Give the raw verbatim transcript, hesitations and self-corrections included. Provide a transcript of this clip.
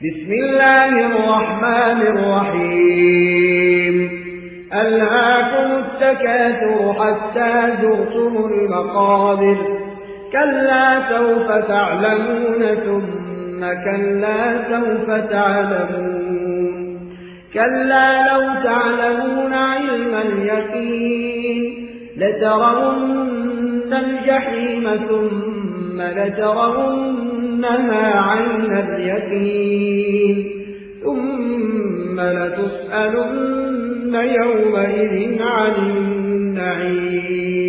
بسم الله الرحمن الرحيم ألهاكم التكاثر حتى زرتم المقابر كلا سوف تعلمون ثم كلا سوف تعلمون كلا لو تعلمون علم اليقين لترون الجحيم ثم لترونها عين اليقين ثم لتسألن يومئذ عن النعيم